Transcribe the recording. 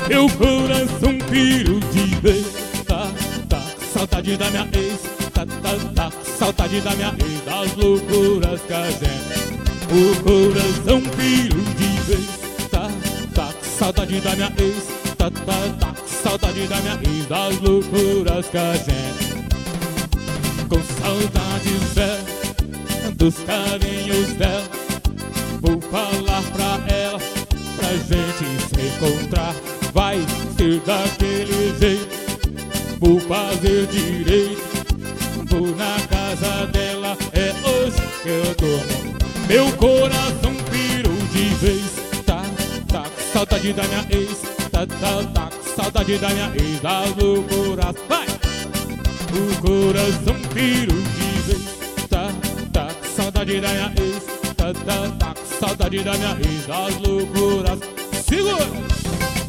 Meu coração pirou de vez. Tá, tá, saudade da minha ex. Tá, tá, tá, saudade da minha ex. Das loucuras que a gente. O coração pirou de vez. Tá, tá, saudade da minha ex. Tá, tá, tá, saudade da minha ex. Das loucuras que a gente. Com saudades dela, dos carinhos dela. Vou falar pra ela, pra gente se encontrar. Vai ser daquele jeito, vou fazer direito. Vou na casa dela, é hoje que eu durmo. Meu coração pirou de vez. Tá, tá, saudade da minha ex. Tá, tá, tá, saudade da minha ex. As loucuras, vai! O coração pirou de vez. Tá, tá, saudade da minha ex. Tá, tá, tá, saudade da minha ex. As loucuras, segura!